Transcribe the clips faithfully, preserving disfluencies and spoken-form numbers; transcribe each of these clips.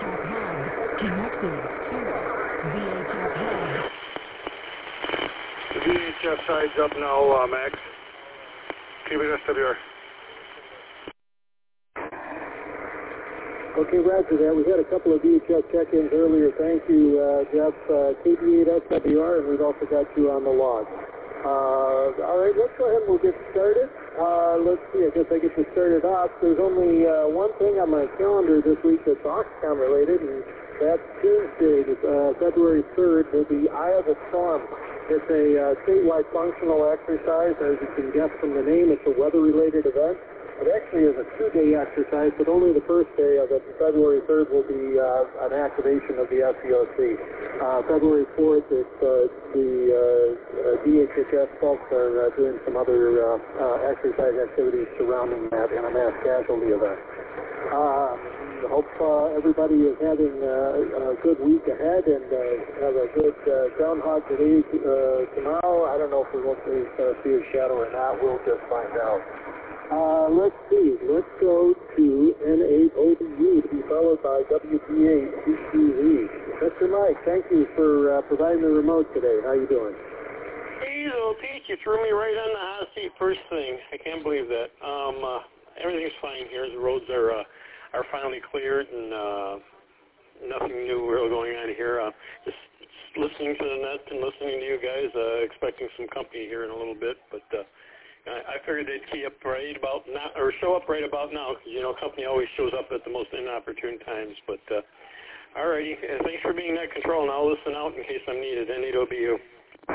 Connected to V H F Hub. The V H F side's up now, uh, Max. Keep it S W R. Okay, roger that. We had a couple of V H F check-ins earlier. Thank you, uh, Jeff. Uh, K B eight S W R, and we've also got you on the log. Uh, all right, let's go ahead and we'll get started. Uh, let's see, I guess I get to start it off. There's only uh, one thing on my calendar this week that's Oxcom related, and that's Tuesday, uh, February third, will be Eye of the Storm. It's a uh, statewide functional exercise. As you can guess from the name, it's a weather-related event. It actually is a two-day exercise, but only the first day of it, February third, will be uh, an activation of the S C O C. Uh, February fourth, it's, uh, the uh, uh, D H H S folks are uh, doing some other uh, uh, exercise activities surrounding that in a mass casualty event. Uh, I hope uh, everybody is having uh, a good week ahead and uh, have a good uh, groundhog today, uh, tomorrow. I don't know if we won't see, uh, see a shadow or not. We'll just find out. Uh, let's see. Let's go to N eight O D U to be followed by W P eight T Q V. Mister Mike, thank you for uh, providing the remote today. How you doing? Hey, little Pete, you threw me right on the hot seat first thing. I can't believe that. Um, uh, everything's fine here. The roads are uh, are finally cleared, and uh, nothing new really going on here. Uh, just, just listening to the net and listening to you guys, uh, expecting some company here in a little bit, but. Uh, I figured they'd key up right about now, or show up right about now, because, you know, company always shows up at the most inopportune times. But, uh, all righty. Uh, thanks for being net control, and I'll listen out in case I'm needed. N eight O B U.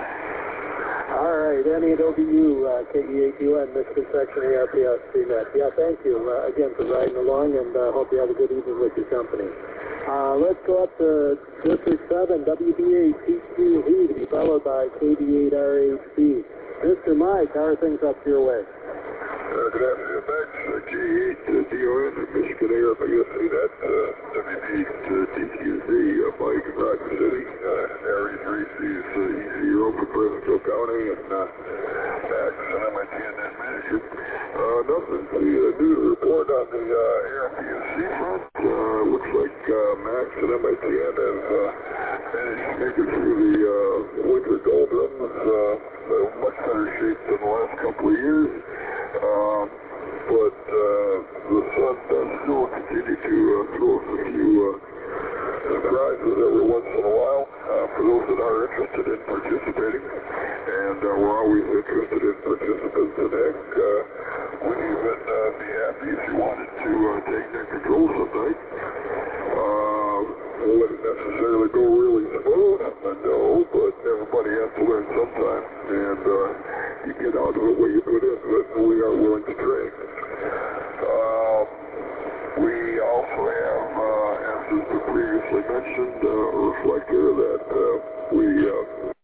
All right, N eight O B U, uh, K E eight U N, Misconception A R P S C net. Yeah, thank you, uh, again, for riding along, and I uh, hope you have a good evening with your company. Uh, let's go up to District seven, W B eight T Q V, to be followed by K B eight R H B. Mister Mike, how are things up your way? Uh, good afternoon, Max. Uh, K eight uh, D O N, Michigan A R P S C net, uh, W B eight uh, T Q Z, uh, Mike in Rock City, uh, Aries Reese's, uh, Easy Europe in Presidential County, and uh, Max and M I T and then manager. Uh, nothing to uh, do to report on the uh, A R P S C front. Uh, looks like uh, Max and M I T N have uh, managed to make it through the uh, winter doldrums. Uh, Uh, much better shape than the last couple of years, uh, but uh, the sun does still continue to uh, throw us a few uh, surprises every once in a while uh, for those that are interested in participating, and uh, we're always interested in participants, and heck, uh, we'd even uh, be happy if you wanted to uh, take net control sometime. Uh, would it necessarily go really smooth? No, but everybody has to learn sometime, and uh, you get out of it what you put into it, and we are willing to train. Uh, we also have, uh, as has been previously mentioned, uh, a reflector that uh, we, uh,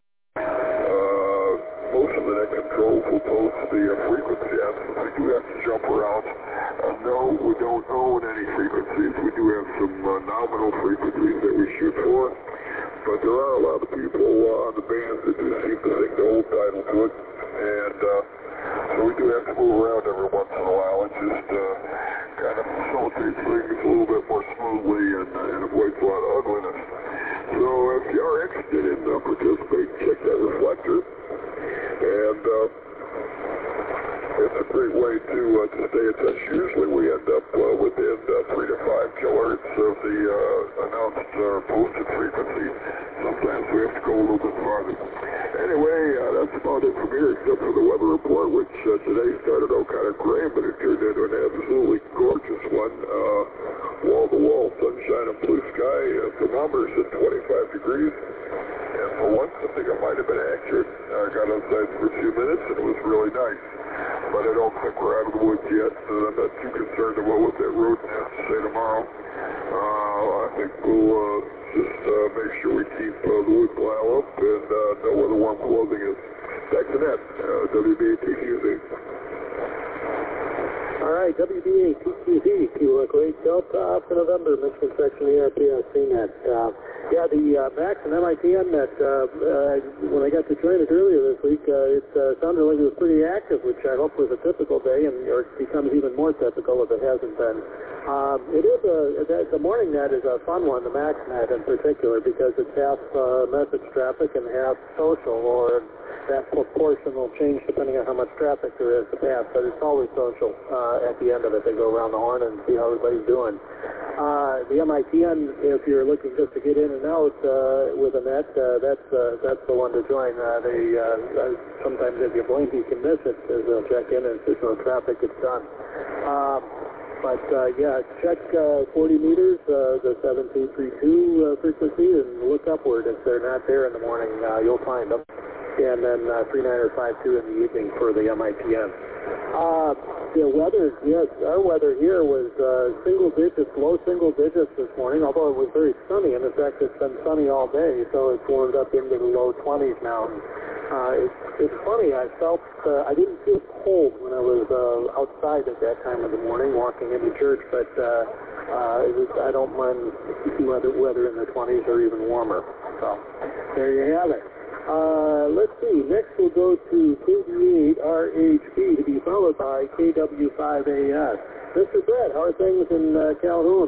uh, most of the net controls will post the uh, frequency on, since we do have to jump around. Uh, no, we don't own any frequencies. We do have some uh, nominal frequencies that we shoot for, but there are a lot of people uh, on the bands that do seem to think the old title to it, and uh, so we do have to move around every once in a while. It just uh, kind of facilitates things a little bit more smoothly and, uh, and avoids a lot of ugliness. So if you are interested in uh, participating, check that reflector, and uh, it's a great way to, uh, to stay in touch. Usually we end up uh, within uh, three to five kilohertz of the uh, announced or uh, posted frequency. Sometimes we have to go a little bit farther. Anyway, uh, that's about it from here, except for the weather report, which uh, today started out kind of gray, but it turned into an absolutely gorgeous one. Uh, wall-to-wall sunshine and blue sky. Uh, thermometers at twenty-five degrees. And for once, I think I might have been accurate. I uh, got outside for a few minutes, and it was really nice. But I don't think we're out of the woods yet, so I'm not too concerned about what that road has to say tomorrow. Uh, I think we'll uh, just uh, make sure we keep uh, the wood pile up and uh, know where the warm clothing is. Back to that, uh, W B eight T Q Z. All right, W B eight T Q Z, Kilo Echo eight Delta, for November, Misconception A R P S C net. Uh, Yeah, the uh, Max and M I T N net, uh, uh, when I got to join it earlier this week, uh, it uh, sounded like it was pretty active, which I hope was a typical day, and or it becomes even more typical if it hasn't been. Um, it is a, the morning net is a fun one, the Max net in particular, because it's half uh, message traffic and half social, or that proportion will change depending on how much traffic there is to pass, but it's always social uh, at the end of it. They go around the horn and see how everybody's doing. Uh, the M I T N, if you're looking just to get in and out uh, with a net, uh, that's uh, that's the one to join. Uh, they uh, sometimes if you blink, you can miss it as they'll check in, and if there's no traffic, it's done. Um, but uh, yeah, check uh, forty meters, uh, the seven two three two uh, frequency, and look upward. If they're not there in the morning, uh, you'll find them. And then uh, three nine or five two in the evening for the M I T N. Uh, the weather, yes, our weather here was uh, single digits, low single digits this morning, although it was very sunny. And in fact, it's been sunny all day, so it's warmed up into the low twenties now. And, uh, it's, it's funny, I felt, uh, I didn't feel cold when I was uh, outside at that time of the morning walking into church, but uh, uh, it was, I don't mind weather, weather in the twenties or even warmer. So there you have it. Uh, let's see, next we'll go to K D eight R H B to be followed by K W five A S. Mister Brett, how are things in uh, Calhoun?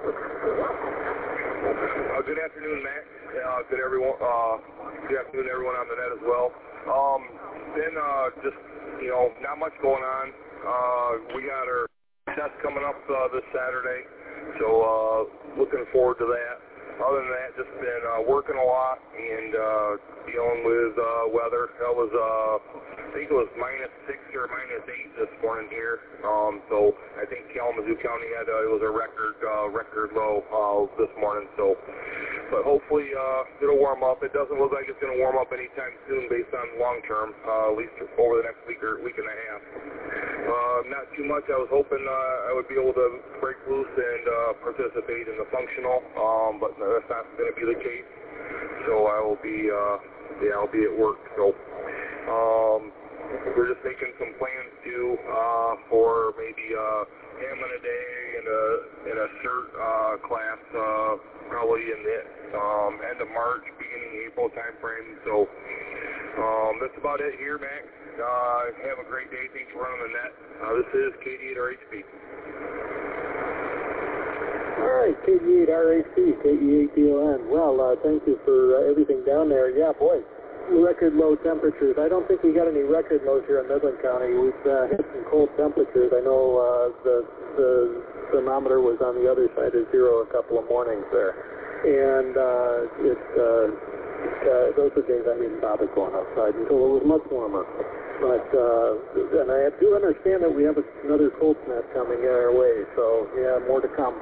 Uh, good afternoon, Matt. Uh, good everyone. Uh, good afternoon, everyone on the net as well. Um, then uh, just you know, not much going on. Uh, we got our test coming up uh, this Saturday, so uh, looking forward to that. Other than that, just been uh, working a lot and uh, dealing with uh, weather. That was, uh, I think it was minus six or minus eight this morning here. Um, so I think Kalamazoo County had uh, it was a record uh, record low uh, this morning. So, but hopefully uh, it'll warm up. It doesn't look like it's going to warm up anytime soon, based on long term, uh, at least over the next week or week and a half. Uh, not too much. I was hoping uh, I would be able to break loose and uh, participate in the functional, um, but that's not going to be the case. So I will be, uh, yeah, I'll be at work. So um, we're just making some plans too uh, for maybe uh, ham in a day and a in a cert uh, class, uh, probably in the um, end of March, beginning April time frame. So um, that's about it here, Max. Uh, have a great day. Thanks for running the net. Uh, this is K D eight R H B. All right, K D eight R H B, K E eight D O N. Well, uh, thank you for uh, everything down there. Yeah, boy, record low temperatures. I don't think we got any record lows here in Midland County. We've uh, hit some cold temperatures. I know uh, the, the thermometer was on the other side of zero a couple of mornings there. And uh, it, uh, uh, those are days I didn't bother going outside until it was much warmer. But, uh, and I do understand that we have another cold snap coming our way, so yeah, more to come.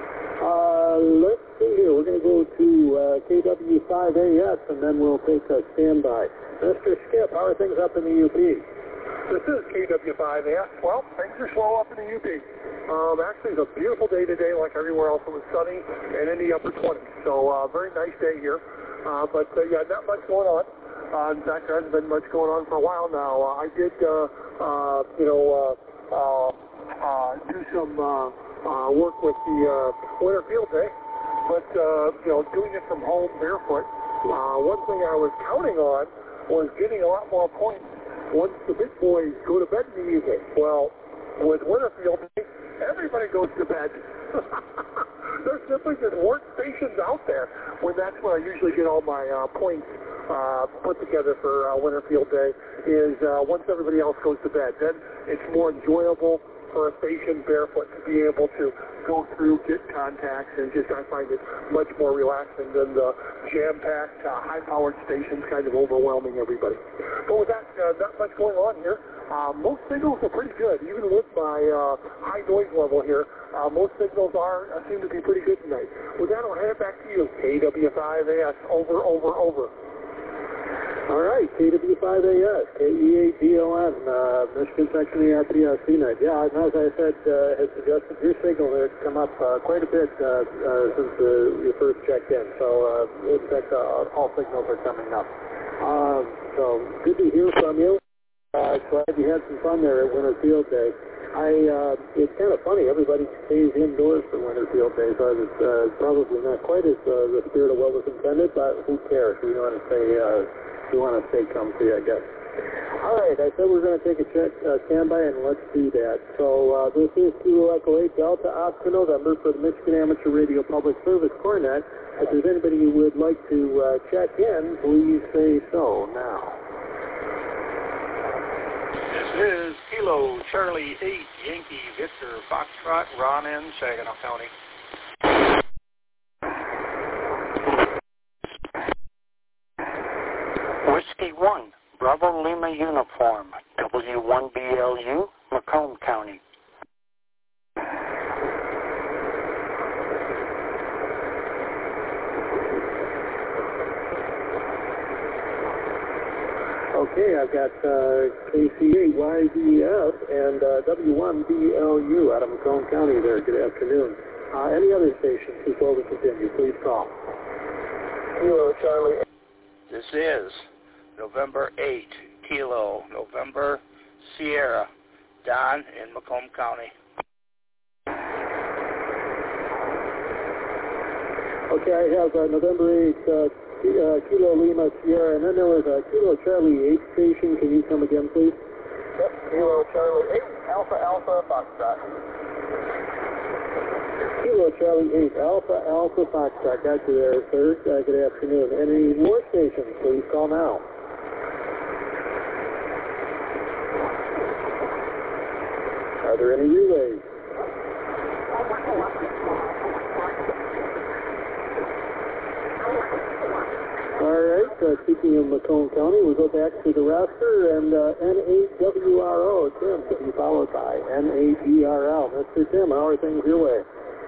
Uh, let's see here. We're going to go to uh, K W five A S, and then we'll take a standby. Mister Skip, how are things up in the U P? This is K W five A S. Well, things are slow up in the U P. Um, actually, it's a beautiful day today, like everywhere else. It was sunny and in the upper twenties. So, uh, very nice day here. Uh, but, uh, yeah, not much going on. Uh, in fact, there hasn't been much going on for a while now. Uh, I did, uh, uh, you know, uh, uh, uh, do some uh, uh, work with the uh, Winter Field Day, but, uh, you know, doing it from home barefoot. Uh, one thing I was counting on was getting a lot more points once the big boys go to bed in the evening. Well, with Winter Field Day, everybody goes to bed. There's simply just workstations out there when that's when I usually get all my uh, points uh, put together for uh, Winter Field Day, is uh, once everybody else goes to bed. Then it's more enjoyable for a station barefoot to be able to go through, get contacts, and just I find it much more relaxing than the jam-packed, uh, high-powered stations kind of overwhelming everybody. But with that, uh, not much going on here. Uh, most signals are pretty good, even with my uh, high noise level here. Uh, most signals are uh, seem to be pretty good tonight. With that, I'll hand it back to you. K W five A S, over, over, over. All right, K W five A S, K E eight D O N, uh, Michigan Section E R P S C net. Yeah, and as I said, uh, has suggested your signal has come up uh, quite a bit uh, uh, since uh, you first checked in. So, uh, in fact, uh, all signals are coming up. Um, so, good to hear from you. Uh, glad you had some fun there at Winter Field Day. I, uh, it's kind of funny, everybody stays indoors for winter field days, so it's uh, probably not quite as uh, the spirit of what was intended, but who cares? We want to stay, uh, we want to stay comfy, I guess. All right, I said we're going to take a check, uh, standby, and let's do that. So uh, this is Kilo Echo eight Delta Oscar November for the Michigan Amateur Radio Public Service Cornet. If there's anybody who would like to uh, check in, please say so now. This is Kilo Charlie eight Yankee Victor Foxtrot, Ron in Saginaw County. Whiskey one, Bravo Lima Uniform, W one B L U, Macomb County. Okay, I've got uh, K C eight Y D F and uh, W one B L U out of Macomb County there. Good afternoon. Uh, any other stations before we continue, please call. Kilo Charlie. This is November eighth, Kilo, November Sierra, Don in Macomb County. Okay, I have uh, November eighth, uh, uh, Kilo Lima Sierra, and then there was a Kilo Charlie eight station. Can you come again, please? Yep, Kilo Charlie eight, Alpha Alpha Foxtrot. Kilo Charlie eight, Alpha Alpha Foxtrot. Got you there, sir. Uh, good afternoon. Any more stations, please call now. Are there any relays? All right, uh, speaking of Macomb County, we go back to the roster, and uh, N eight W R O, Tim, to be followed by N eight E R L. Mister Tim, how are things your way?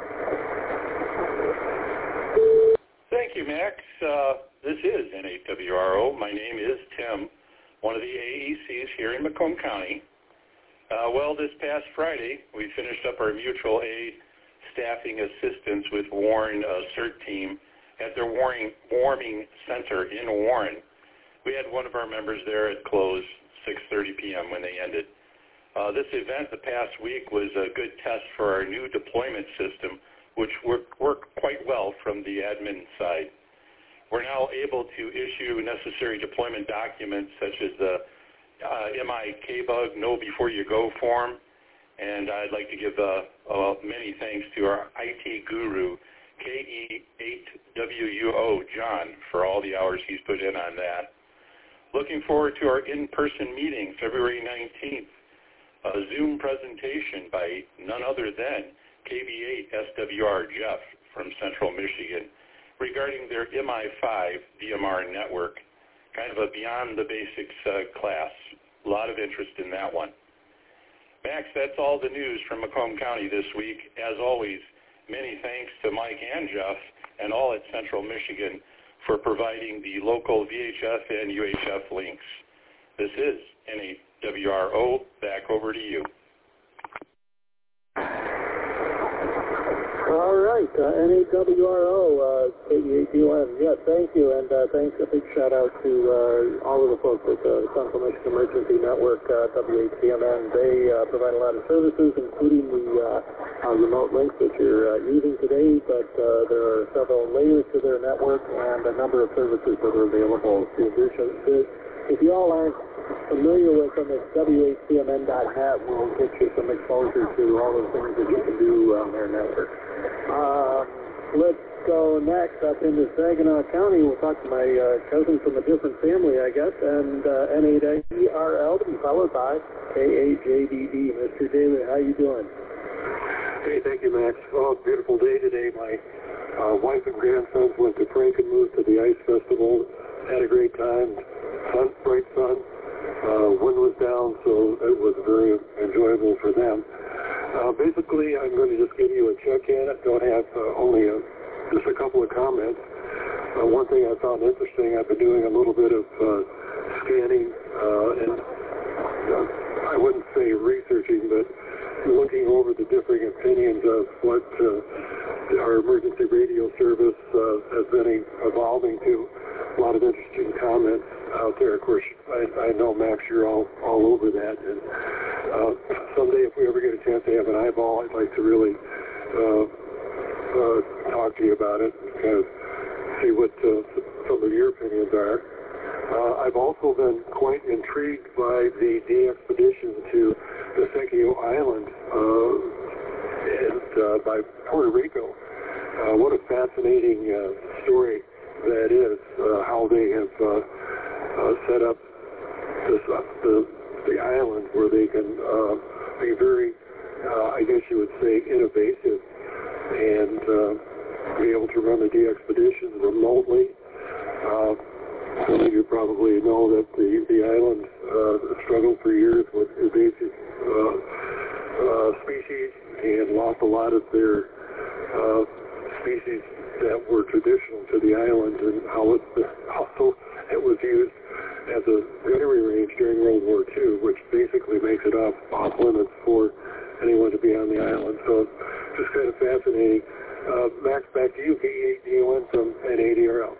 Thank you, Max. Uh, this is N eight W R O. My name is Tim, one of the A E Cs here in Macomb County. Uh, well, this past Friday, we finished up our mutual aid staffing assistance with Warren uh, CERT team at their warming, warming center in Warren. We had one of our members there at close, six thirty p.m. when they ended. Uh, this event the past week was a good test for our new deployment system, which worked, worked quite well from the admin side. We're now able to issue necessary deployment documents such as the uh, M I K-Bug Know Before You Go form, and I'd like to give uh, uh, many thanks to our I T guru, K E eight W U O, John, for all the hours he's put in on that. Looking forward to our in-person meeting February nineteenth, a Zoom presentation by none other than K B eight S W R Jeff from Central Michigan regarding their M I five D M R network, kind of a beyond the basics uh, class. A lot of interest in that one. Max, that's all the news from Macomb County this week. As always, many thanks to Mike and Jeff and all at Central Michigan for providing the local V H F and U H F links. This is N eight W R O. Back over to you. All right, uh, N eight W R O, uh, K E eight D O M. Yes, thank you, and uh, thanks, a big shout out to uh, all of the folks at uh, the Central Michigan Emergency Network, uh, W H C M N. They uh, provide a lot of services, including the uh, uh, remote links that you're uh, using today, but uh, there are several layers to their network and a number of services that are available to addition. If you all aren't familiar with them, it's W H C M N dot net. We'll get you some exposure to all the things that you can do on their network. Uh, let's go next up into Saginaw County. We'll talk to my uh, cousin from a different family, I guess, and uh, N eight E R L to be followed by K A J D D. Mister David, how you doing? Hey, thank you, Max. Oh, beautiful day today. My uh, wife and grandsons went to Frankenmuth to the Ice Festival. Had a great time. Sun, bright sun. Uh, wind was down, so it was very enjoyable for them. Uh, basically, I'm going to just give you a check-in. I don't have uh, only a, just a couple of comments. Uh, one thing I found interesting, I've been doing a little bit of uh, scanning, uh, and uh, I wouldn't say researching, but looking over the differing opinions of what uh, our emergency radio service uh, has been evolving to a lot of interesting comments out there. Of course, I, I know, Max, you're all, all over that. And uh, someday, if we ever get a chance to have an eyeball, I'd like to really uh, uh, talk to you about it and kind of see what uh, some of your opinions are. Uh, I've also been quite intrigued by the de-expedition to the Vecchio Island uh, and uh, by Puerto Rico. Uh, what a fascinating uh, story that is, uh, how they have uh, uh, set up this, uh, the, the island where they can uh, be very, uh, I guess you would say, innovative and uh, be able to run the de-expedition remotely. Uh, some of you probably know that the, the island uh, struggled for years with invasive uh, uh, species and lost a lot of their uh, species that were traditional to the island, and how it also it was used as a gunnery range during World War Two, which basically makes it off, off limits for anyone to be on the island. So it's just kind of fascinating. Uh, Max, back to you, K E eight D O N from N A D R L.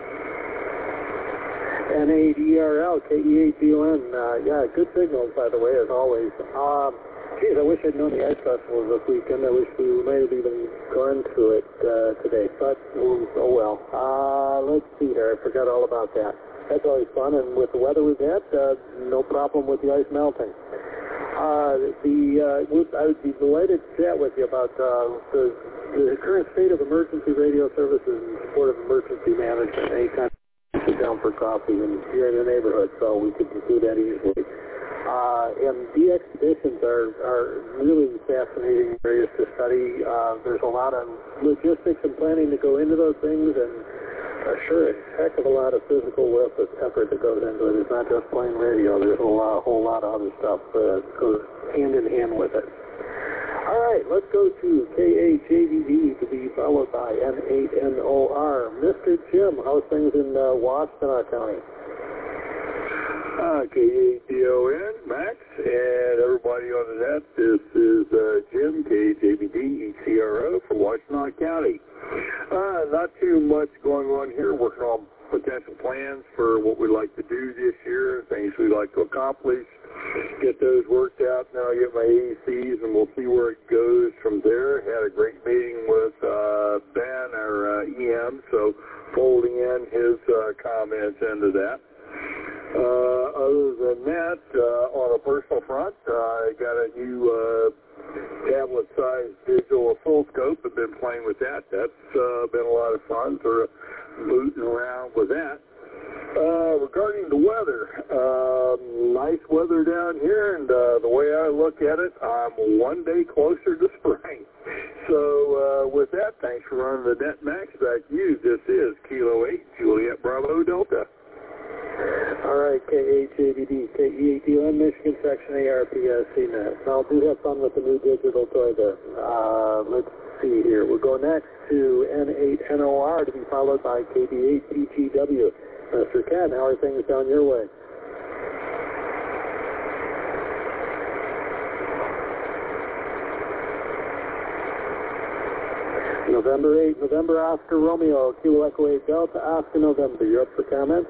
N A D R L, K E eight D O N, uh, yeah, good signals, by the way, as always. Um, geez, I wish I'd known the ice festival was this weekend. I wish we might have even gone to it uh, today, but oh well. Uh, let's see here, I forgot all about that. That's always fun, and with the weather we've had, uh, no problem with the ice melting. Uh, the uh, I would be delighted to chat with you about uh, the, the current state of emergency radio services and support of emergency management. Anytime sit down for coffee and you're in the neighborhood, so we could do that easily. Uh, and de-expeditions are, are really fascinating areas to study. Uh, there's a lot of logistics and planning to go into those things, and uh, sure, a heck of a lot of physical effort that goes into it. It's not just plain radio. There's a lot, a whole lot of other stuff that goes hand in hand with it. All right, let's go to K H A V D to be followed by N eight N O R. Mister Jim, how's things in uh, Washtenaw County? Uh, K eight D O N, Max, and everybody on the net. This is uh, Jim, K H A V D E C R O for Washtenaw County. Uh, not too much going on here, working on potential plans for what we'd like to do this year, things we'd like to accomplish. Get those worked out. Now I get my A E Cs, and we'll see where it goes from there. Had a great meeting with uh, Ben, our uh, E M, so folding in his uh, comments into that. Uh, other than that, uh, on a personal front, uh, I got a new uh, tablet-sized digital full scope. I've been playing with that. That's uh, been a lot of fun, sort of booting around with that. Uh, regarding the weather, um, nice weather down here, and uh, the way I look at it, I'm one day closer to spring. So uh, with that, thanks for running the net, Max. Back to you. This is Kilo eight, Juliet Bravo Delta. All right, K H A V D, K E eight D O N, Michigan Section A R P S C net. Now, do have fun with the new digital toy there. Uh, let's see here. We'll go next to N eight N O R to be followed by K B eight P T W. Mister Ken, how are things down your way? November eighth, November Oscar Romeo, Kilo Echo eight Delta, Oscar November. You're up for comment?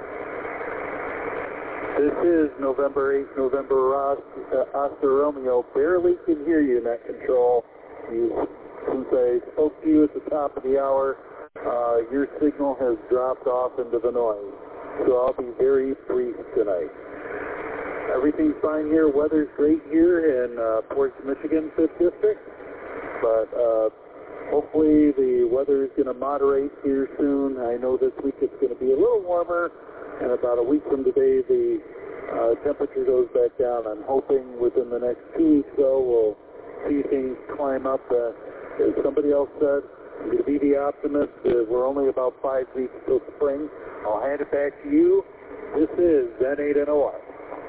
This is November eighth, November Oscar, Oscar Romeo. Barely can hear you in that control. You, since I spoke to you at the top of the hour, Uh, your signal has dropped off into the noise, so I'll be very brief tonight. Everything's fine here. Weather's great here in uh, Portage, Michigan, fifth District, but uh, hopefully the weather is going to moderate here soon. I know this week it's going to be a little warmer, and about a week from today the uh, temperature goes back down. I'm hoping within the next two weeks, though, we'll see things climb up. Uh, as somebody else said, I'm going to be the optimist. Uh, we're only about five weeks till spring. I'll hand it back to you. This is N eight N O R.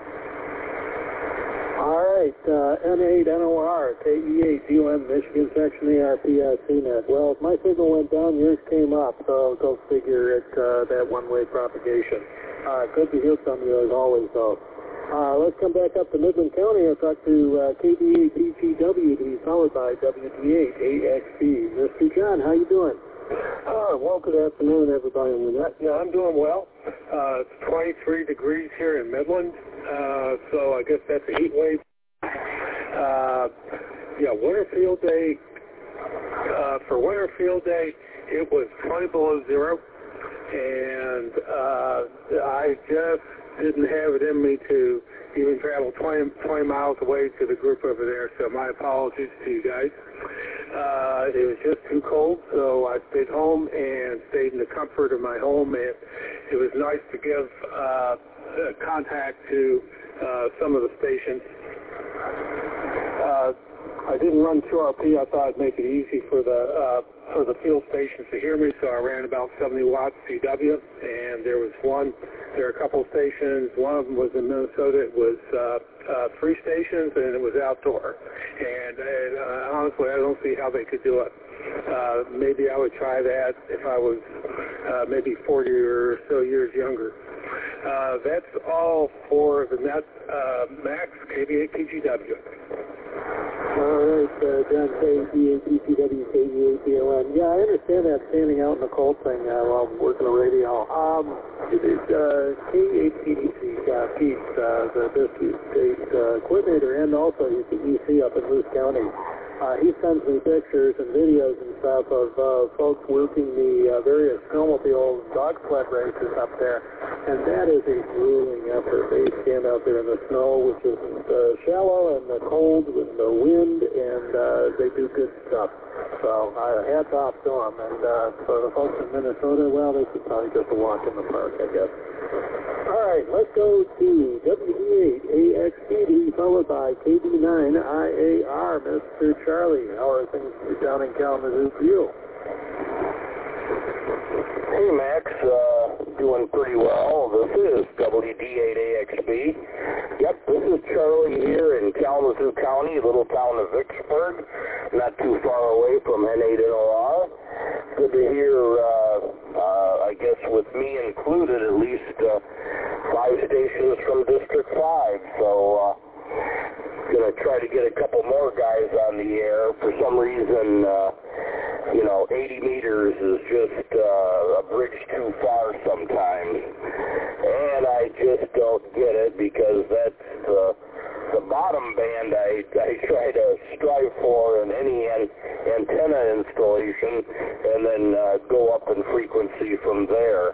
All right, uh, N eight N O R, K E eight D O N, Michigan Section A R P S C net. Well, if my signal went down, yours came up, so go figure it, uh, that one-way propagation. Uh, good to hear from you as always, though. Uh, let's come back up to Midland County and talk to uh, K D eight B G W to be followed by W D eight A X B. Mister John, how you doing? Uh, well, good afternoon, everybody on the net. Yeah, I'm doing well. Uh, it's twenty-three degrees here in Midland, uh, so I guess that's a heat wave. Uh, yeah, winter field day. Uh, for winter field day, it was twenty below zero, and uh, I just didn't have it in me to even travel twenty, twenty miles away to the group over there, so my apologies to you guys. Uh, it was just too cold, so I stayed home and stayed in the comfort of my home, and it was nice to give uh, contact to uh, some of the stations. Uh, I didn't run Q R P. I thought I'd make it easy for the uh, for the field stations to hear me, so I ran about seventy watts C W, and there was one. There are a couple of stations. One of them was in Minnesota. It was uh, uh, three stations, and it was outdoor. And, and uh, honestly, I don't see how they could do it. Uh, maybe I would try that if I was uh, maybe forty or so years younger. Uh, that's all for the net. Uh, Max, K D eight P G W. All right, uh, John, K D eight B G W, K D eight B O N. Yeah, I understand that standing out in the cold thing uh, while working the radio. Um, it is uh, K eight P D C, uh, Pete, uh, the Biscuit State uh, coordinator, and also he's the E C up in Moose County. Uh, he sends me pictures and videos and stuff of uh, folks working the uh, various snowmobile dog sled races up there, and that is a grueling effort. They stand out there in the snow, which isn't uh, shallow, and the cold with the wind, and uh, they do good stuff. So uh, hats off to them. And uh, for the folks in Minnesota, well, they should probably just walk in the park, I guess. All right, let's go to W D eight A X B, followed by K D nine I A R. Mister Charlie, how are things down in Kalamazoo for you? Hey, Max, uh, doing pretty well. This is W D eight A X B. Yep, this is Charlie here in Kalamazoo County, little town of Vicksburg, not too far away from N eight N O R. Good to hear, uh, uh, I guess with me included, at least uh, five stations from District five. So, uh, going to try to get a couple more guys on the air. For some reason, uh, you know, eighty meters is just uh, a bridge too far sometimes. And I just don't get it because that's the, the bottom band I, I try to strive for in any an, antenna installation, and then uh, go up in frequency from there.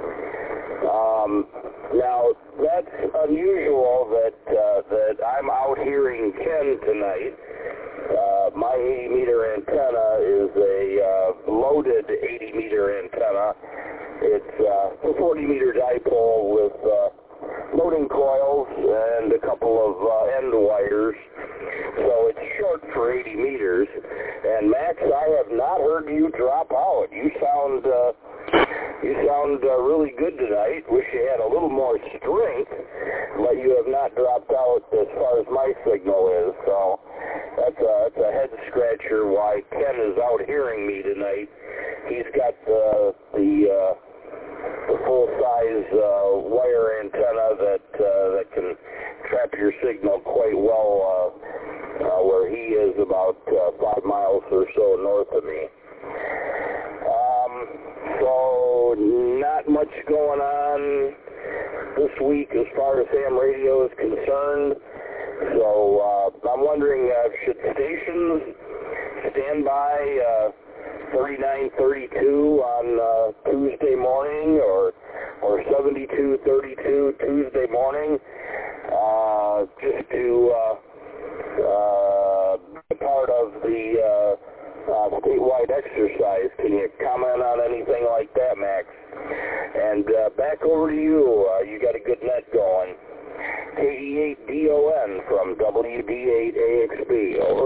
Um, now, that's unusual that uh, that I'm out hearing Ken tonight. Uh, my eighty meter antenna is a uh, loaded eighty meter antenna. It's uh, a forty meter dipole with uh, loading coils and a couple of uh, end wires. So it's short for eighty meters. And Max, I have not heard you drop out. You sound uh, you sound uh, really good tonight. Wish you had a little more strength, but you have not dropped out as far as my signal is. So that's a, that's a head scratcher why Ken is out hearing me tonight. He's got the the, uh, the full size uh, wire antenna that uh, that can trap your signal quite well uh, uh, where he is about uh, five miles or so north of me. Um, so not much going on this week as far as ham radio is concerned. So uh, I'm wondering, uh, should stations stand by uh, thirty-nine thirty-two on uh, Tuesday morning or or seventy-two thirty-two Tuesday morning, uh, just to uh, uh, be part of the uh, uh, statewide exercise? Can you comment on anything like that, Max? And uh, back over to you. Uh, you got a good net going. K E eight D O N from W D eight A X B. Over.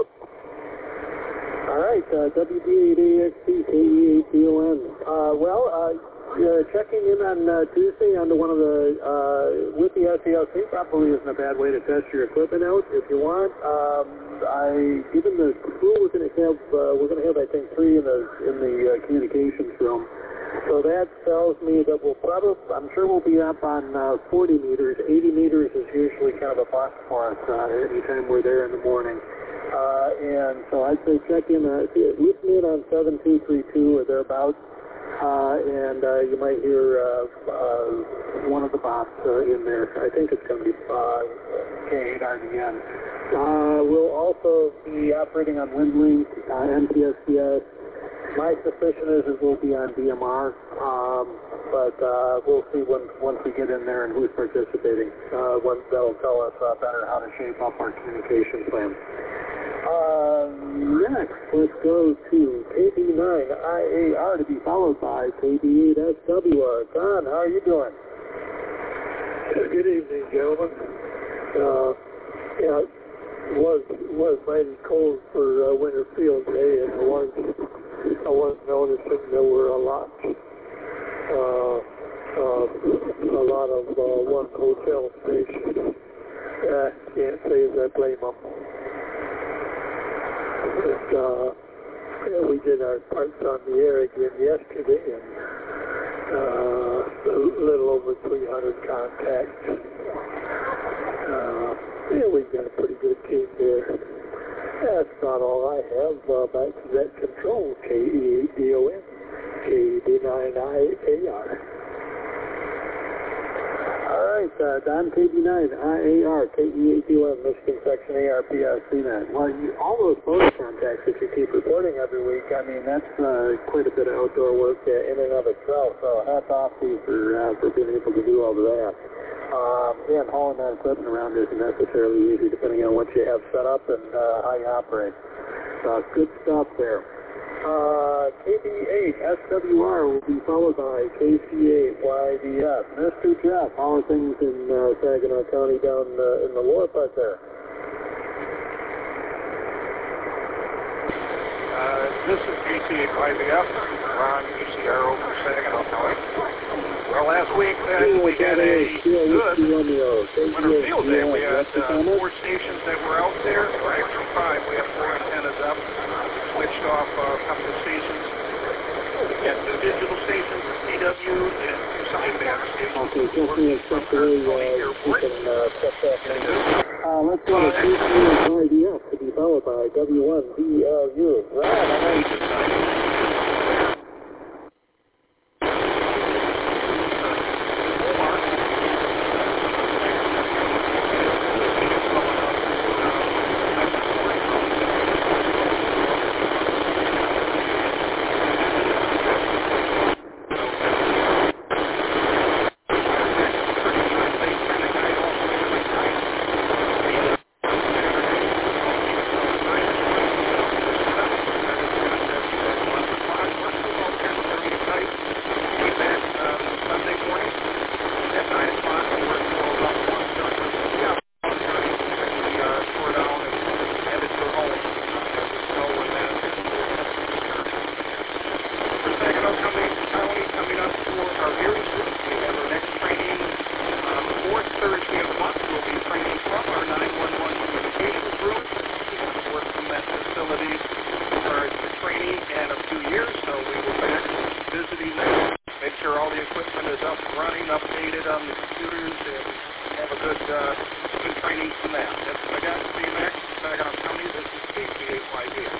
All right, uh, W D eight A X B, K E eight D O N. Uh, well, uh, uh, checking in on uh, Tuesday onto one of the, uh, with the S E L C probably isn't a bad way to test your equipment out if you want. Um, I, given the crew we're going to have, uh, we're going to have, I think, three in the, in the uh, communications room. So that tells me that we'll probably, I'm sure we'll be up on uh, forty meters. eighty meters is usually kind of a bust for us uh, anytime we're there in the morning. Uh, and so I'd say check in, uh, loop me in on seven two three two or thereabouts. Uh, and uh, you might hear uh, uh, one of the bots uh, in there. I think it's going to be uh, K eight R D N. Uh, we'll also be operating on WindLink, uh, N T S C S. My suspicion is it will be on D M R, um, but uh, we'll see when, once we get in there and who's participating. Uh, when, that'll tell us uh, better how to shape up our communication plan. Uh, next, let's go to K B nine I A R to be followed by K B eight S W R. Don, how are you doing? Good evening, gentlemen. Uh, yeah, it was, was mighty cold for uh, winter field day, and I was, I was noticing there were a lot, uh, uh, a lot of uh, one hotel stations. I can't say that I blame them. But, uh, yeah, we did our parts on the air again yesterday, and uh, a little over three hundred contacts. Uh, yeah, we've got a pretty good team there. That's not all I have. Uh, back to that control, K E eight D O N, K E B nine I A R. All right, uh, Don, K B nine I A R, K E eight D O N, Michigan Section A R P S C net. Well, you, all those photo contacts that you keep reporting every week, I mean, that's uh, quite a bit of outdoor work uh, in and of itself, so hats off to you for, uh, for being able to do all of that. Um, yeah, hauling that equipment around isn't necessarily easy depending on what you have set up and uh, how you operate. So good stuff there. Uh, K B eight S W R will be followed by K C eight Y D F. Mister Jeff, how are things in uh, Saginaw County down uh, in the lower part there? Uh, this is K C eight Y D F, Ron E C R O from Saginaw County. Well, last week uh, we had a good winter field day. We had uh, four stations that were out there, or actually five. We have four antennas up, switched off uh, a couple of stations. We had two digital stations, T W and two sideband stations. Okay, just me and step away, uh, you can uh, step back in. Uh, let's go to K C eight Y D F to be followed by W one B L U. Right. Updated on the computers and have a good, uh, good training from that. That's what I got. C M X, Saginaw County. This is K C eight Y D.